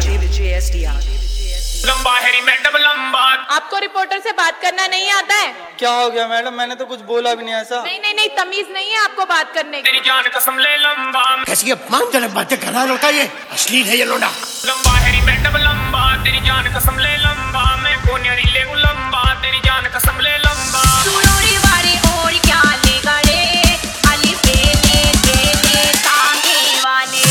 लंबा Harry madam लंबा। आपको रिपोर्टर से बात करना नहीं आता है? क्या हो गया मैडम, मैंने तो कुछ बोला भी नहीं ऐसा। नहीं नहीं नहीं, तमीज नहीं है आपको बात करने की। तेरी जान कसम ले लंबा। कैसी अपमानजनक बातें कर रहा लड़का, ये अश्लील है ये लोडा। लंबा हैरी मैडम लंबा, तेरी जान कसम ले लंबा। मैं कोनिया नहीं ले लंबा, तेरी जान कसम ले लंबा। सुरोरी वारी और क्या ले गड़े, अली बेले बेले तांगे वाले।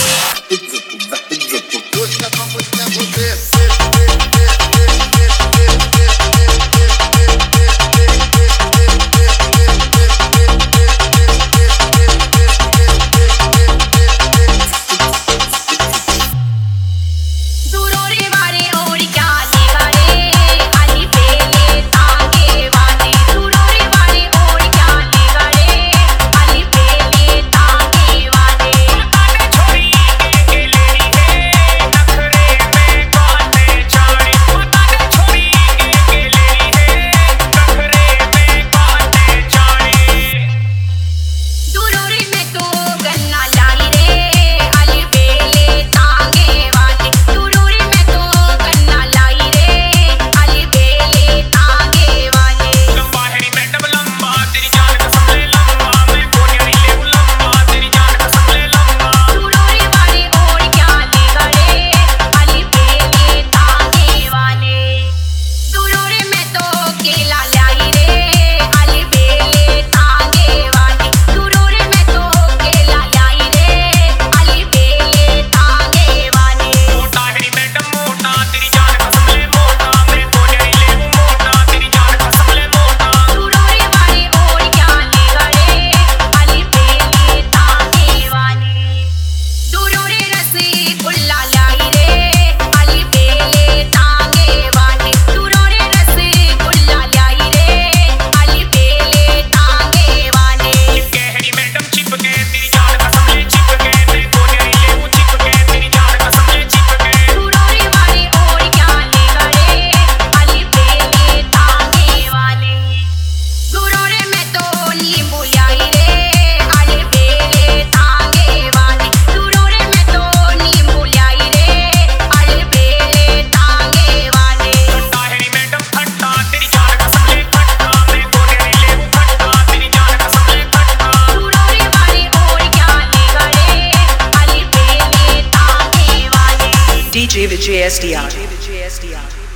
DJ Vijay SDR.